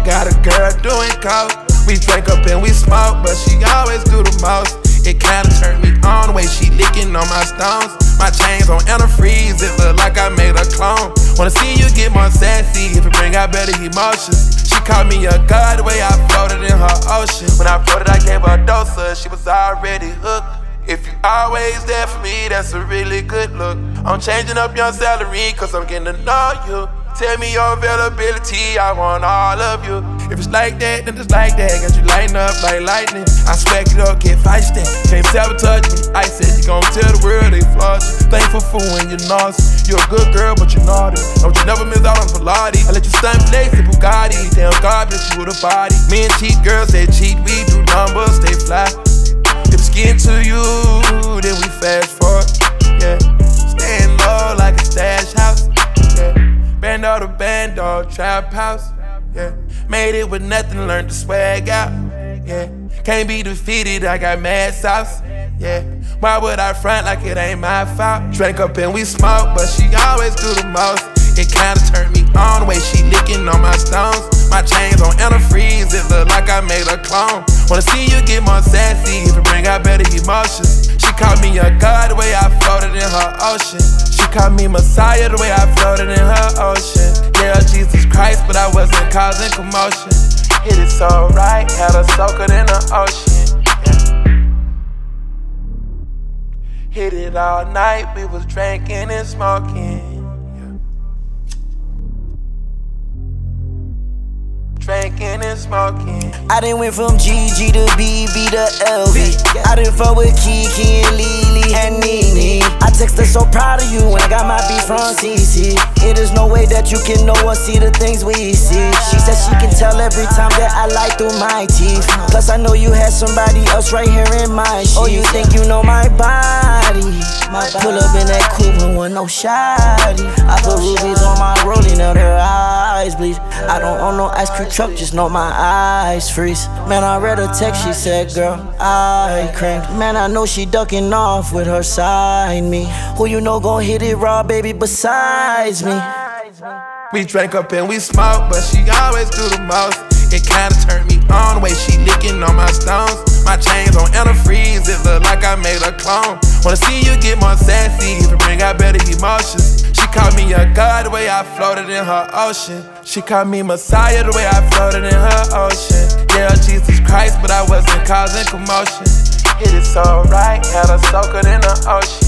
got a girl doing coke. We drink up and we smoke, but she always do the most. It kinda turned me on the way she licking on my stones. My chains on antifreeze, it look like I made a clone. Wanna see you get more sassy if it bring out better emotions. She called me a god the way I floated in her ocean. When I floated, I gave her a dose of, she was already hooked. If you always there for me, that's a really good look. I'm changing up your salary, cause I'm getting to know you. Tell me your availability, I want all of you. If it's like that, then it's like that. Got you lighting up like lightning. I smack it up, get feisty. Can't sabotage me. I said you gon' tell the world they floss you. Thankful for when you're nauseous. You're a good girl, but you're naughty. Don't you never miss out on Pilates. I let you stunt flex in Bugatti. Damn God bless you with a body. Men cheat, girls they cheat. We do numbers, they fly. If it's getting to you, then we fast forward. Yeah, staying low like a stash house. Yeah. Bando to bando, trap house, yeah. Made it with nothing, learned to swag out, yeah. Can't be defeated, I got mad sauce, yeah. Why would I front like it ain't my fault? Drink up and we smoke, but she always do the most. It kinda turned me on the way she licking on my stones. My chains on antifreeze, it look like I made a clone. Wanna see you get more sassy if it bring out better emotions. She called me a god the way I floated in her ocean. She called me Messiah the way I floated in her ocean. Yeah, Jesus Christ, but I wasn't causing commotion. Hit it so right, had her soaking in the ocean. Yeah. Hit it all night, we was drinking and smoking. Drinking and smoking. I done went from GG to BB to LV. I done fuck with Kiki and Lily and Nene. I text her so proud of you when I got my beat from CC. It is no way that you can know or see the things we see. She said she can tell every time that I lie through my teeth. Plus I know you had somebody else right here in my sheets. Oh, you think you know my body? Pull up in that coupe and with no shoddy. I put rubies on my rolling, now their eyes bleed. I don't own no ice cream truck, just know my eyes freeze. Man, I read her text, she said, girl, I cranked. Man, I know she ducking off with her side me. Who you know gon' hit it raw, baby, besides me? We drank up and we smoke, but she always do the most. It kinda turned me on the way she licking on my stones. My chains on antifreeze, it look like I made a clone. Wanna see you get more sassy if it bring out better emotions. She called me a god the way I floated in her ocean. She called me Messiah the way I floated in her ocean. Yeah, Jesus Christ, but I wasn't causing commotion. Hit it so right, had her soaking in the ocean.